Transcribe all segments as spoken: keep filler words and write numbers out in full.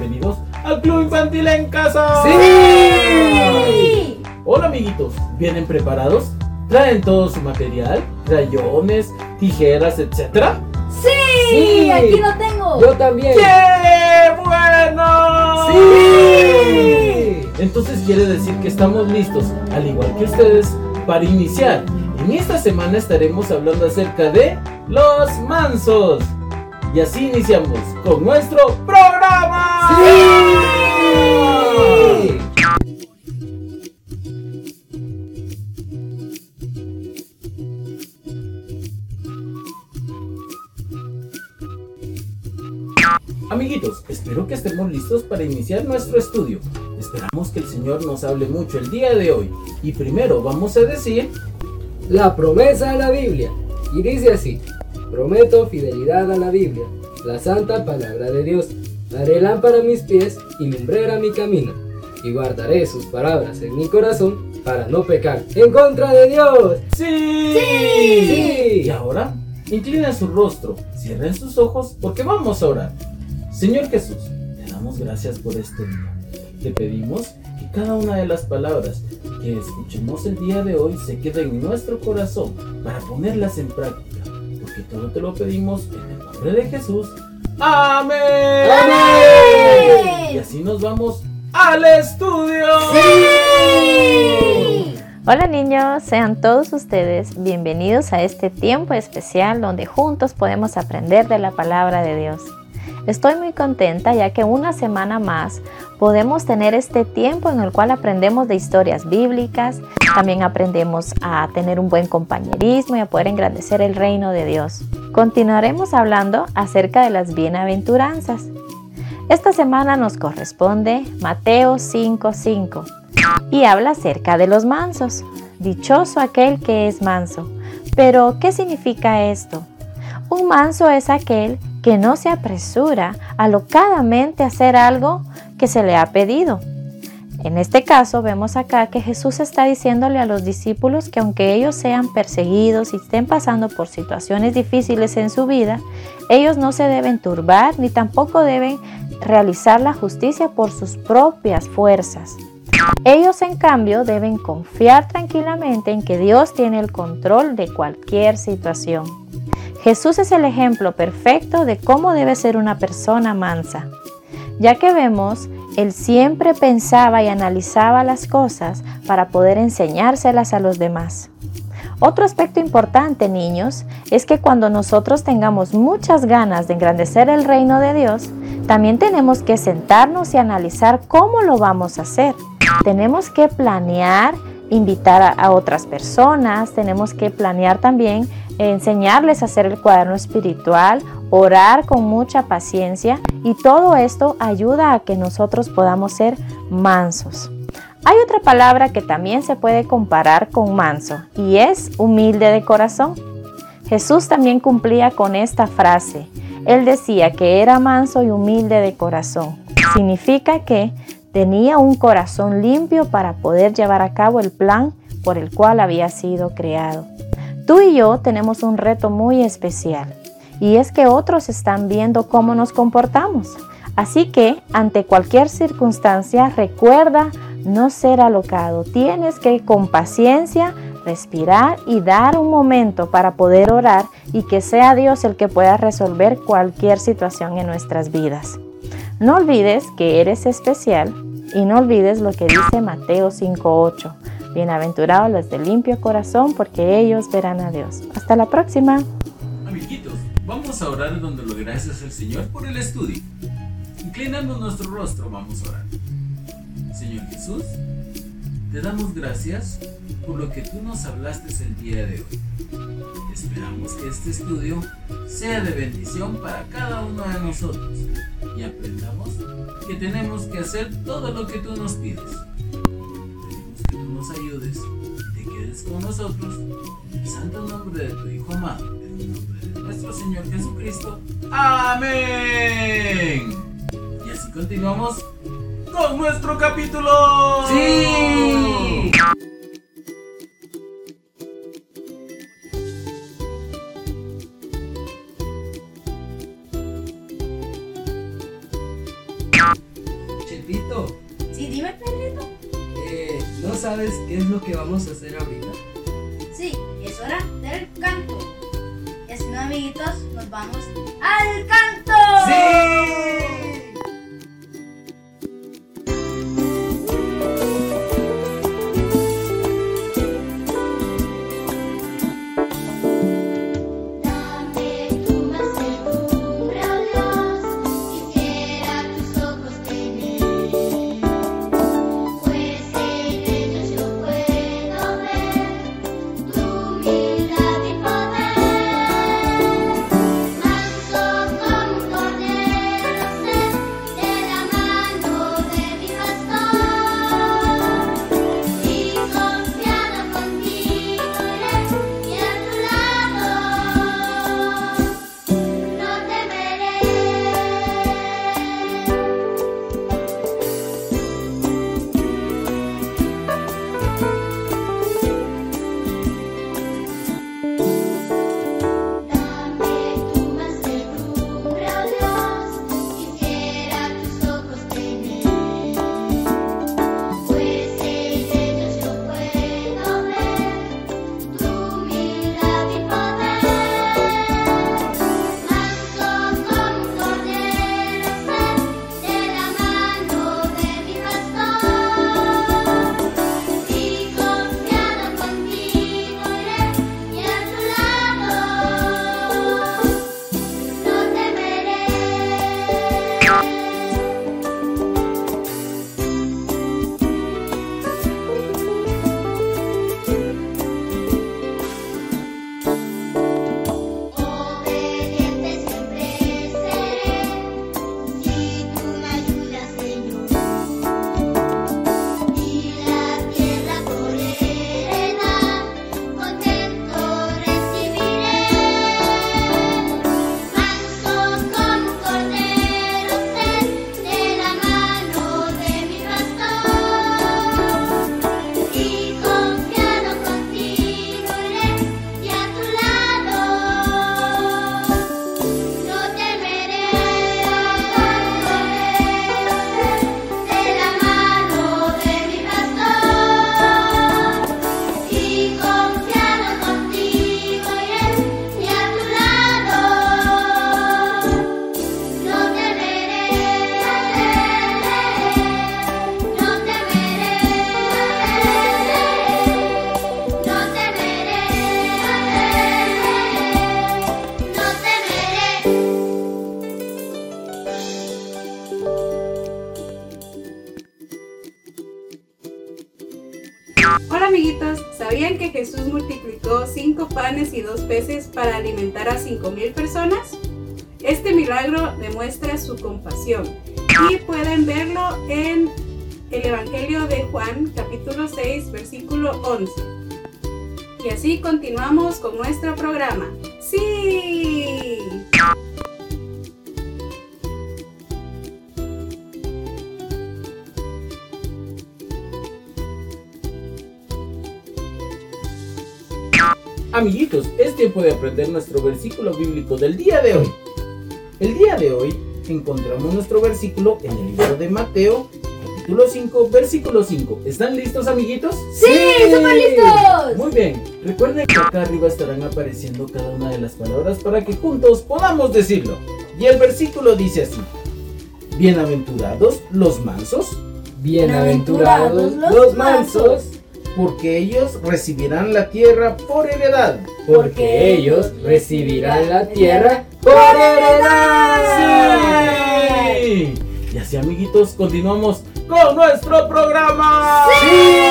bienvenidos al Club Infantil en Casa. ¡Sí! Hola amiguitos, ¿vienen preparados? ¿Traen todo su material? ¿Crayones, tijeras, etcétera? ¡Sí! ¡Sí! ¡Aquí lo tengo! Yo también. ¡Qué bueno! ¡Sí! Entonces quiere decir que estamos listos, al igual que ustedes, para iniciar. En esta semana estaremos hablando acerca de los mansos. Y así iniciamos con nuestro programa. ¡Sí! Amiguitos, espero que estemos listos para iniciar nuestro estudio. Esperamos que el Señor nos hable mucho el día de hoy. Y primero vamos a decir la promesa de la Biblia. Y dice así: prometo fidelidad a la Biblia, la santa palabra de Dios. Haré lámpara a mis pies y lumbrera mi camino. Y guardaré sus palabras en mi corazón para no pecar en contra de Dios. ¡Sí! ¡Sí! Y ahora, inclinen su rostro, cierren sus ojos porque vamos a orar. Señor Jesús, te damos gracias por este día. Te pedimos que cada una de las palabras que escuchemos el día de hoy se queden en nuestro corazón para ponerlas en práctica, porque todo te lo pedimos en el nombre de Jesús. ¡Amén! ¡Amén! Y así nos vamos al estudio. ¡Sí! Hola niños, sean todos ustedes bienvenidos a este tiempo especial donde juntos podemos aprender de la palabra de Dios. Estoy muy contenta ya que una semana más podemos tener este tiempo en el cual aprendemos de historias bíblicas, también aprendemos a tener un buen compañerismo y a poder engrandecer el reino de Dios. Continuaremos hablando acerca de las bienaventuranzas. Esta semana nos corresponde Mateo cinco cinco y habla acerca de los mansos. Dichoso aquel que es manso. Pero, ¿qué significa esto? Un manso es aquel que no se apresura alocadamente a hacer algo que se le ha pedido. En este caso vemos acá que Jesús está diciéndole a los discípulos que aunque ellos sean perseguidos y estén pasando por situaciones difíciles en su vida, ellos no se deben turbar ni tampoco deben realizar la justicia por sus propias fuerzas. Ellos en cambio deben confiar tranquilamente en que Dios tiene el control de cualquier situación. Jesús es el ejemplo perfecto de cómo debe ser una persona mansa, ya que vemos, Él siempre pensaba y analizaba las cosas para poder enseñárselas a los demás. Otro aspecto importante, niños, es que cuando nosotros tengamos muchas ganas de engrandecer el reino de Dios, también tenemos que sentarnos y analizar cómo lo vamos a hacer. Tenemos que planear, invitar a, a otras personas, tenemos que planear también enseñarles a hacer el cuaderno espiritual, orar con mucha paciencia y todo esto ayuda a que nosotros podamos ser mansos. Hay otra palabra que también se puede comparar con manso y es humilde de corazón. Jesús también cumplía con esta frase. Él decía que era manso y humilde de corazón. Significa que tenía un corazón limpio para poder llevar a cabo el plan por el cual había sido creado. Tú y yo tenemos un reto muy especial y es que otros están viendo cómo nos comportamos. Así que ante cualquier circunstancia recuerda no ser alocado. Tienes que con paciencia respirar y dar un momento para poder orar y que sea Dios el que pueda resolver cualquier situación en nuestras vidas. No olvides que eres especial y no olvides lo que dice Mateo cinco ocho. Bienaventurados los de limpio corazón, porque ellos verán a Dios. Hasta la próxima. Amiguitos, vamos a orar dándole gracias al Señor por el estudio. Inclinando nuestro rostro, vamos a orar. Señor Jesús, te damos gracias por lo que tú nos hablaste el día de hoy. Esperamos que este estudio sea de bendición para cada uno de nosotros y aprendamos que tenemos que hacer todo lo que tú nos pides. Que tú nos ayudes y te quedes con nosotros en el santo nombre de tu Hijo amado, en el nombre de nuestro Señor Jesucristo. ¡Amén! Y así continuamos con nuestro capítulo. ¡Sí! sabes qué es lo que vamos a hacer ahorita? Sí, es hora del canto. Y así, no, amiguitos, nos vamos al canto. ¡Sí! Hola amiguitos, ¿sabían que Jesús multiplicó cinco panes y dos peces para alimentar a cinco mil personas? Este milagro demuestra su compasión y pueden verlo en el Evangelio de Juan, capítulo seis, versículo once. Y así continuamos con nuestro programa. ¡Sí! Amiguitos, es tiempo de aprender nuestro versículo bíblico del día de hoy. El día de hoy encontramos nuestro versículo en el libro de Mateo, capítulo cinco, versículo cinco. ¿Están listos, amiguitos? ¡Sí! ¡Súper listos! Muy bien, recuerden que acá arriba estarán apareciendo cada una de las palabras para que juntos podamos decirlo. Y el versículo dice así: bienaventurados los mansos, Bienaventurados los mansos, porque ellos recibirán la tierra por heredad. porque ellos recibirán la tierra por heredad. ¡Sí! Y así, amiguitos, continuamos con nuestro programa. ¡Sí!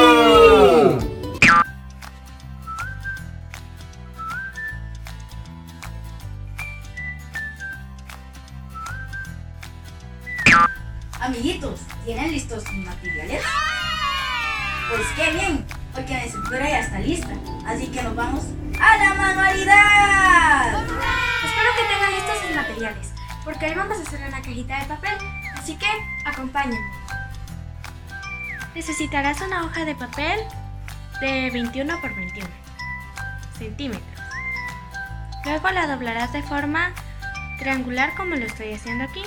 Amiguitos, ¿tienen listos sus materiales? Pues qué bien, porque la escritura ya está lista, así que nos vamos a la manualidad. Espero que tengan listos sus materiales, porque hoy vamos a hacer una cajita de papel, así que acompáñenme. Necesitarás una hoja de papel de veintiuno por veintiuno centímetros. Luego la doblarás de forma triangular como lo estoy haciendo aquí.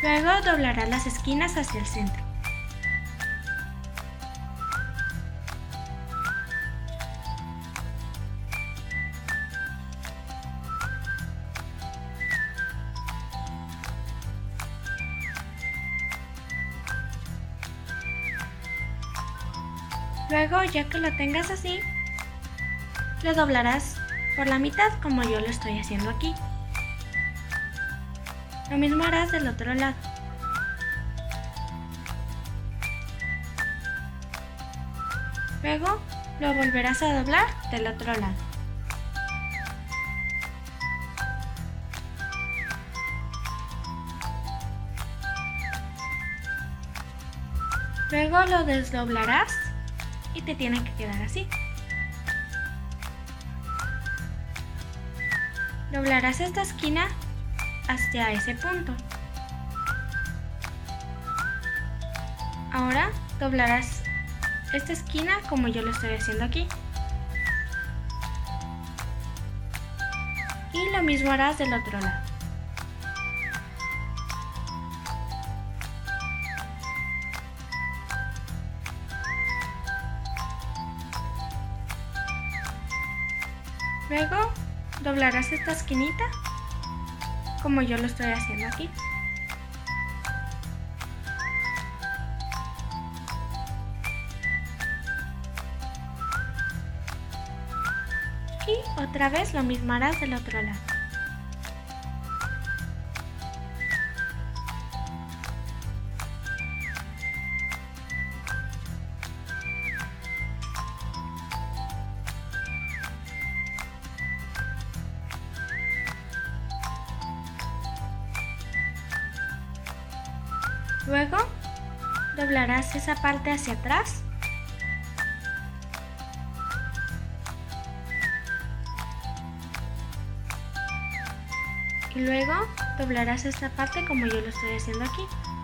Luego doblarás las esquinas hacia el centro. Luego, ya que lo tengas así, lo doblarás por la mitad como yo lo estoy haciendo aquí. Lo mismo harás del otro lado. Luego lo volverás a doblar del otro lado. Luego lo desdoblarás y te tiene que quedar así. Doblarás esta esquina hacia ese punto. Ahora doblarás esta esquina como yo lo estoy haciendo aquí. Y lo mismo harás del otro lado. Luego doblarás esta esquinita como yo lo estoy haciendo aquí. Y otra vez lo mismo harás del otro lado. Luego doblarás esa parte hacia atrás y luego doblarás esta parte como yo lo estoy haciendo aquí.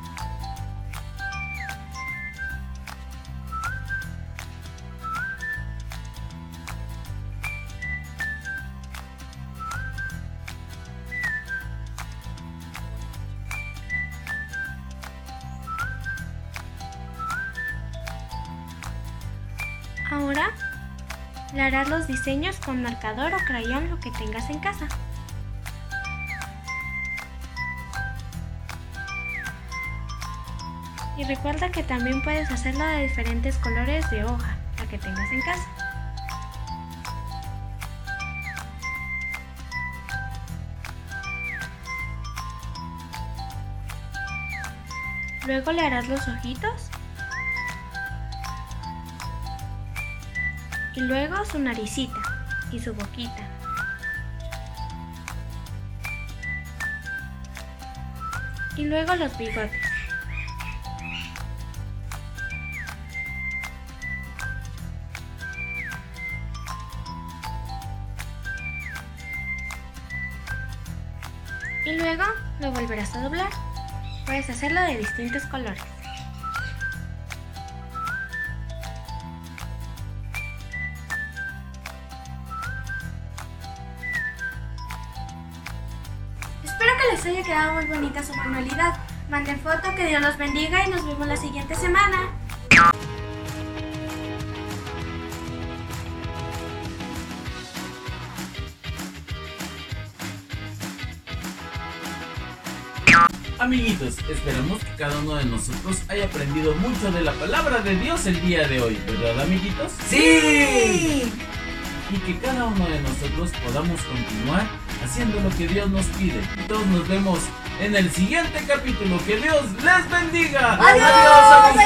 Ahora le harás los diseños con marcador o crayón, lo que tengas en casa. Y recuerda que también puedes hacerlo de diferentes colores de hoja, la que tengas en casa. Luego le harás los ojitos. Y luego su naricita y su boquita. Y luego los bigotes. Y luego lo volverás a doblar. Puedes hacerlo de distintos colores. Espero que les haya quedado muy bonita su manualidad. Manden foto, que Dios los bendiga y nos vemos la siguiente semana. Amiguitos, esperamos que cada uno de nosotros haya aprendido mucho de la palabra de Dios el día de hoy, ¿verdad, amiguitos? ¡Sí! Y que cada uno de nosotros podamos continuar haciendo lo que Dios nos pide. Y todos nos vemos en el siguiente capítulo. ¡Que Dios les bendiga! ¡Adiós! ¡Adiós, amiguitos!